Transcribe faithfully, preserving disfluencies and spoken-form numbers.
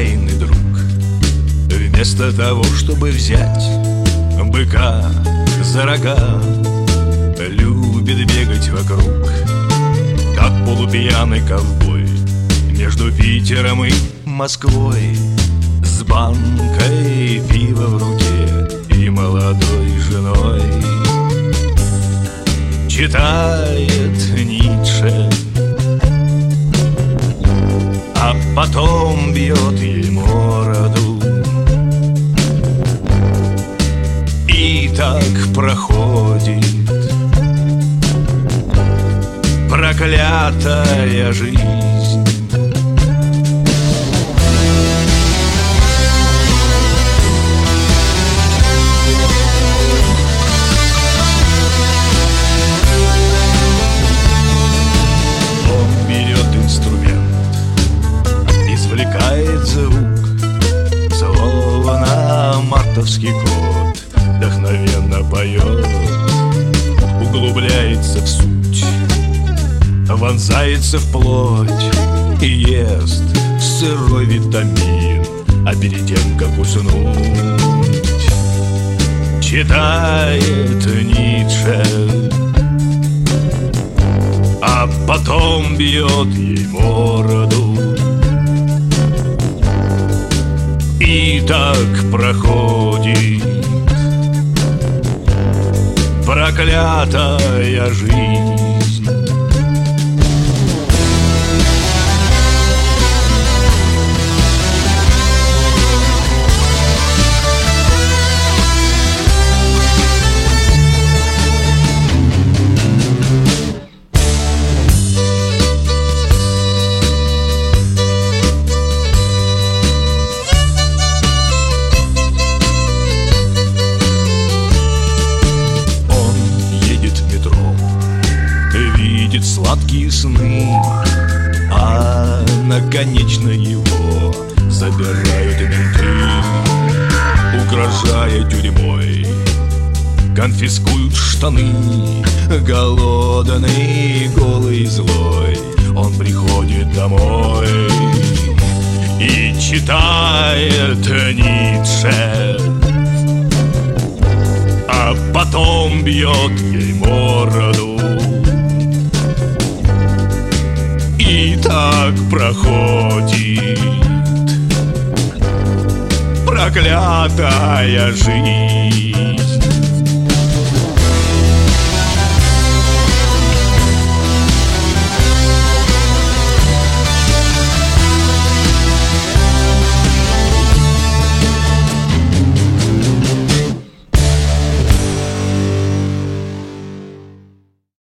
тайный друг. Вместо того, чтобы взять быка за рога, любит бегать вокруг, как полупьяный ковбой, между Питером и Москвой, с банкой пива в руке и молодой женой. Читает Ницше, а потом бьет ей морду. И так проходит проклятая жизнь. Он берет инструмент, извлекает звук, словно мартовский кот, вдохновенно поет, углубляется в суть, вонзается в плоть и ест сырой витамин, а перед тем, как уснуть, читает Ницше, а потом бьет ей морду. И так проходит проклятая жизнь. Видит сладкие сны, а наконечно его забирают менты, угрожая тюрьмой. Конфискуют штаны, голодный, голый, злой. Он приходит домой и читает Ницше, а потом бьет ей морду. И так проходит проклятая жизнь.